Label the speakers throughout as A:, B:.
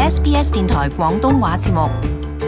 A: SBS 電台廣東話節目。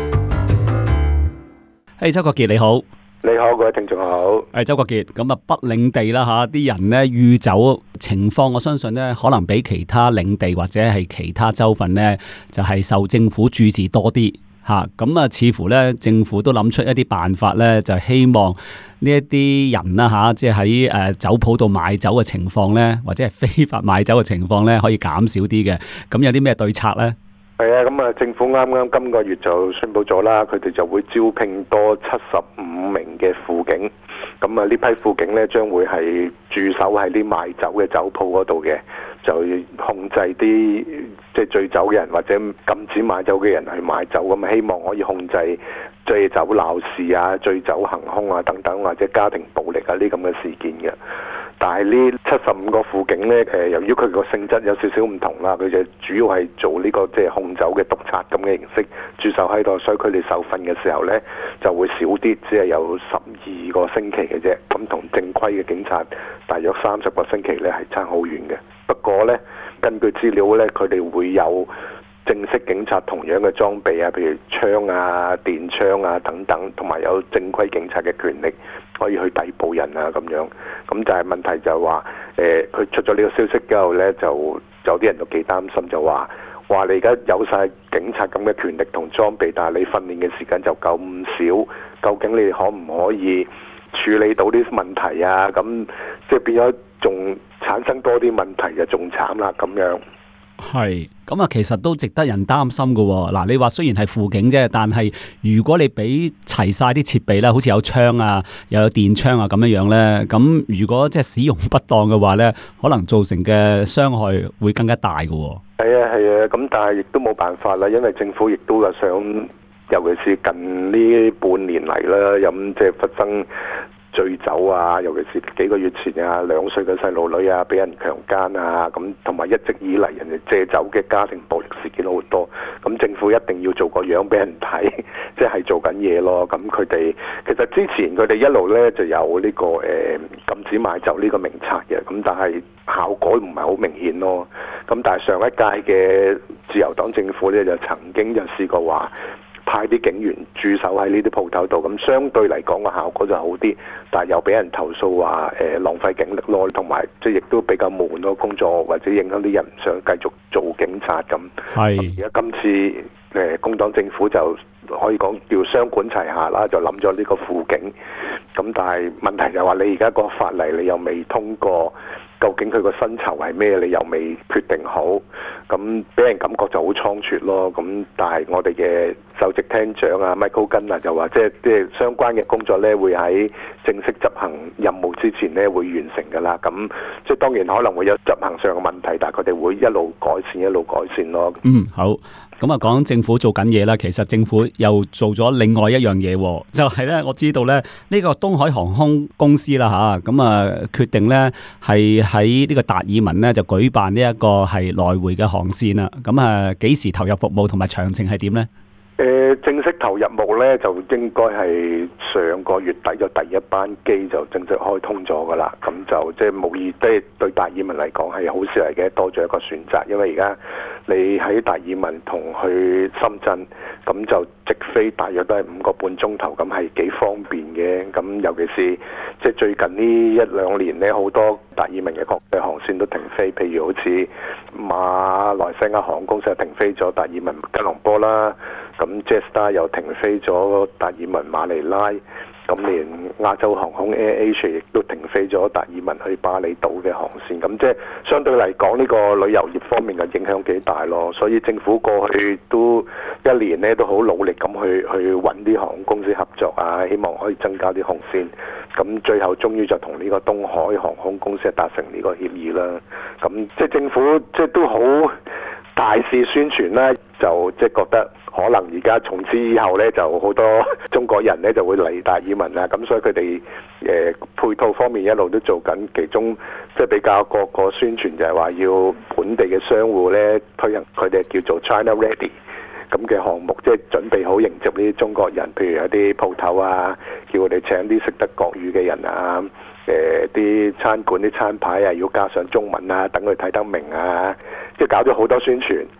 B: 周國傑你好。
C: 你好，各位聽眾好。
B: 周國傑，咁北領地啦吓，啲人咧酗酒情況，我相信咧可能比其他領地或者係其他州份咧，就係受政府注視多啲吓。咁似乎咧政府都諗出一啲辦法咧，就希望呢一啲人啦吓，即係喺酒鋪度買酒嘅情況咧，或者係非法買酒嘅情況咧，可以減少啲嘅。咁有啲咩對策咧？
C: 係啊，咁政府啱啱今個月就宣布咗啦，佢哋就會招聘多75名嘅輔警。咁呢批輔警呢，將會係駐守喺啲賣酒嘅酒鋪嗰度嘅，就控制啲即係醉酒嘅人或者禁止買酒嘅人去買酒。咁希望可以控制醉酒鬧事啊、醉酒行兇啊等等，或者家庭暴力啊呢咁嘅事件嘅。但係呢75個輔警呢，由於佢個性質有少少唔同啦，佢就主要係做呢個即係控酒嘅督察咁嘅形式駐守喺度，所以佢哋受訓嘅時候呢就會少啲，只係有12個星期嘅啫。咁同正規嘅警察大約30個星期呢係差好遠嘅。不過呢，根據資料呢，佢哋會有正式警察同樣嘅裝備啊，譬如槍啊、電槍啊等等，同埋有正規警察嘅權力，可以去逮捕人啊咁樣。咁但係問題就係話，佢出咗呢個消息之後呢，就有啲人都幾擔心，就話你而家有晒警察咁嘅權力同裝備，但係你訓練嘅時間就夠唔少，究竟你哋可唔可以處理到啲問題啊？咁即係變咗仲產生多啲問題就仲慘啦咁樣。
B: 係咁其實都值得人擔心噶。嗱，你話雖然係輔警啫，但係如果你俾齊晒啲設備啦，好似有槍啊，又有電槍啊咁樣樣咧，咁如果即係使用不當嘅話咧，可能造成嘅傷害會更加大噶。
C: 係啊，咁但係亦都冇辦法啦，因為政府亦都係想，尤其是近呢半年嚟啦，咁即係發生醉酒啊，尤其是幾個月前啊，2歲嘅細路女啊俾人強姦啊，咁同埋一直以嚟人哋借酒嘅家庭暴力事件好多，咁政府一定要做個樣俾人睇，即係做緊嘢咯。咁佢哋其實之前佢哋一路呢就有呢個禁止買酒呢個名冊嘅，咁但係效果唔係好明顯咯。咁但係上一屆嘅自由黨政府呢，就曾經就試過話派啲警員駐守喺呢啲鋪頭度，咁相對嚟講個效果就好啲，但係又俾人投訴話浪費警力咯，同埋即係亦都比較悶咯工作，或者影響啲人唔想繼續做警察咁。係而家今次工黨政府就可以講叫雙管齊下啦，就諗咗呢個輔警。咁但係問題就係話你而家個法例你又未通過，究竟佢個薪酬係咩？你又未決定好，咁俾人感覺就好倉促咯。咁但係我哋嘅首席廳長啊 Michael Gunn 就話，即係相關嘅工作咧，會喺正式執行任務之前咧會完成㗎啦。咁即係當然可能會有執行上嘅問題，但係佢哋會一路改善咯。
B: 好。咁講政府做緊嘢啦，其實政府又做咗另外一樣嘢，就係咧，我知道咧呢個東海航空公司啦吓，咁決定咧係喺呢個達爾文咧就舉辦呢一個係來回嘅航線啦。咁幾時投入服務同埋詳情係點咧？
C: 正式投入務咧就應該係上個月底就第一班機就正式開通咗噶啦，咁就即係無疑對達爾文嚟講係好事嚟嘅，多咗一個選擇。因為而家你喺達爾文同去深圳，咁就直飛大約都係5個半鐘頭，咁係幾方便嘅。咁尤其是即係最近呢1-2年呢，好多達爾文嘅國際航線都停飛，譬如好似馬來西亞航空公司停飛咗達爾文吉隆坡啦。咁 Jetstar 又停飛咗達爾文馬尼拉，咁連亞洲航空 AirAsia 亦都停飛咗達爾文去巴厘島嘅航線，咁即係相對嚟講呢個旅遊業方面嘅影響幾大咯。所以政府過去都1年呢都好努力咁去揾啲航空公司合作啊，希望可以增加啲航線。咁最後終於就同呢個東海航空公司達成呢個協議啦。咁即係政府即係都好大肆宣傳啦，就即係覺得可能而家從此以後呢，就好多中國人呢就會嚟達爾文啦。咁所以佢哋配套方面一路都做緊，其中即係比較個宣傳就係話要本地嘅商戶呢推行佢哋叫做 China Ready 咁嘅項目，即係準備好迎接呢啲中國人，譬如有啲鋪頭啊，叫佢哋請啲識得國語嘅人啊，啲餐館啲餐牌啊要加上中文啊，等佢睇得明啊，即係搞咗好多宣傳。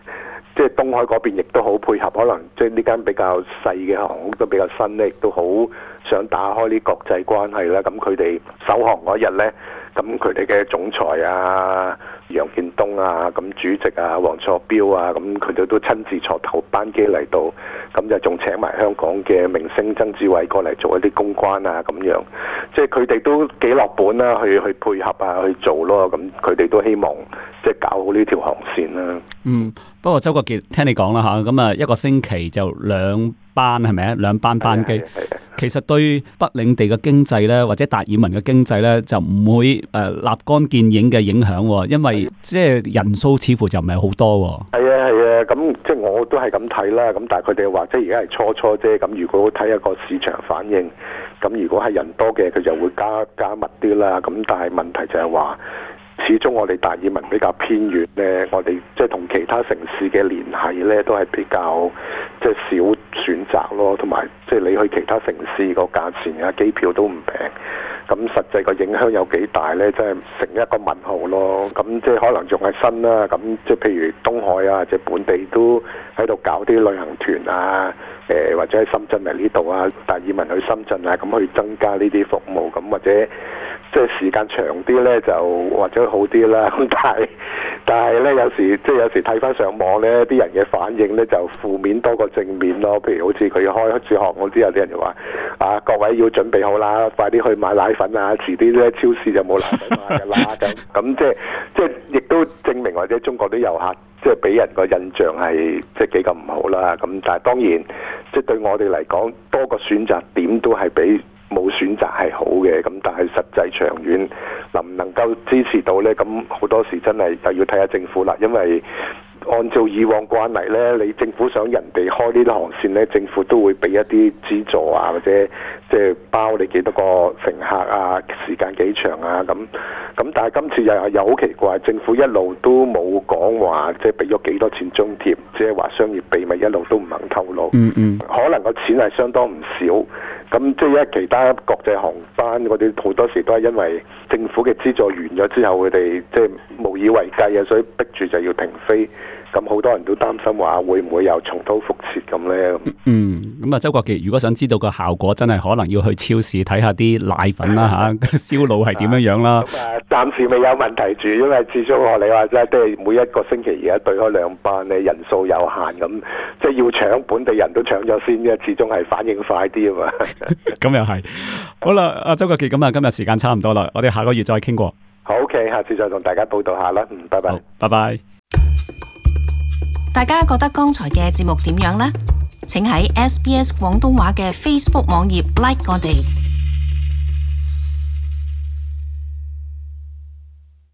C: 即係東海嗰邊亦都好配合，可能即係呢間比較細嘅航空都比較新咧，亦都好想打開啲國際關係啦。咁佢哋首航嗰日咧，咁佢哋嘅總裁啊、楊建東啊、咁主席啊、黃楚標啊，咁佢哋都親自坐頭班機嚟到，咁就仲請埋香港嘅明星曾志偉過嚟做一啲公關啊咁樣，即係佢哋都幾落本啦，去配合啊去做咯，咁佢哋都希望即係搞好呢條航線啦。
B: 不過周國傑聽你講啦嚇，咁啊一個星期就2班係咪啊？2班班機，其實對北領地嘅經濟咧，或者達爾文嘅經濟咧，就唔會立竿見影嘅影響，因為即係人數似乎就唔係好多。
C: 係啊，咁即係我都係咁睇啦。咁但係佢哋話即係而家係初啫。咁如果睇一個市場反應，咁如果係人多嘅，佢就會加密啲啦。咁但係問題就係話，始終我哋達爾文比較偏遠咧，我哋即係同其他城市嘅聯繫咧都係比較即係少選擇咯，同埋即係你去其他城市個價錢啊機票都唔平，咁實際個影響有幾大咧？真係成一個問號咯。咁即係可能仲係新啦，咁即係譬如東海啊，即係本地都喺度搞啲旅行團啊，或者喺深圳嚟呢度啊，達爾文去深圳啊，咁去增加呢啲服務，咁或者即係時間長啲咧，就或者好啲啦。咁但係咧，有時睇翻上網咧，啲人嘅反應咧就負面多過正面咯。譬如好似佢開住航空之後，啲人就話啊，各位要準備好啦，快啲去買奶粉啊，遲啲咧超市就冇奶粉買㗎啦。咁即係亦都證明或者中國啲遊客即係俾人個印象係即係幾咁唔好啦。咁但係當然即係對我哋嚟講，多個選擇點都係比冇選擇係好嘅，咁但係實際長遠能唔能夠支持到呢？咁好多時真係就要睇下政府啦，因為按照以往慣例呢，你政府想人哋開呢啲航線呢，政府都會俾一啲資助啊，或者即係包你幾多個乘客啊，時間幾長啊咁。但係今次又好奇怪，政府一路都冇講話，即係俾咗幾多錢津貼，即係話商業秘密一路都唔肯透露。可能個錢係相當唔少。咁即係因為其他國際航班嗰啲好多時都係因為政府嘅資助完咗之後，佢哋即係無以為繼啊，所以逼住就要停飛。咁好多人都擔心話會唔會又重蹈覆轍咁呢？
B: 咁啊，周國傑，如果想知道個效果，真係可能要去超市睇下啲奶粉啦嚇，銷路係點樣啦。
C: 暫時未有問題住，因為始終學你話齋，即係每一個星期而家對開2班咧，人數有限，咁即係要搶本地人都搶咗先嘅，始終係反應快啲啊嘛。
B: 咁又係。好啦，阿周國傑，咁啊，今日時間差唔多啦，我哋下個月再傾過。
C: 好 OK，下次再同大家報道下啦。拜拜。
B: 拜拜。
A: 大家覺得剛才嘅節目點樣呢？請喺SBS 廣東話嘅 Facebook 網頁 like 我哋。